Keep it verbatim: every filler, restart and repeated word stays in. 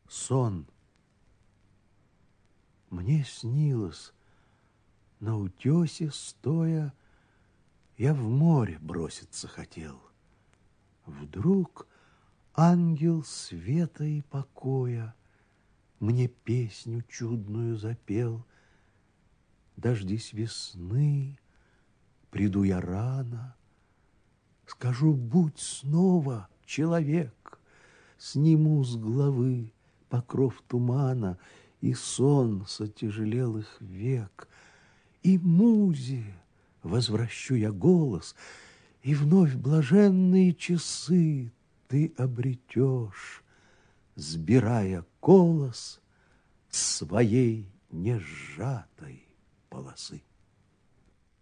сон. Мне снилось, на утесе стоя, я в море броситься хотел. Вдруг ангел света и покоя мне песню чудную запел. Дождись весны, приду я рано, скажу: будь снова человек. Сниму с головы покров тумана и сон с отяжелелых век, и музе возвращу я голос, и вновь блаженные часы ты обретешь, сбирая колос своей несжатой полосы.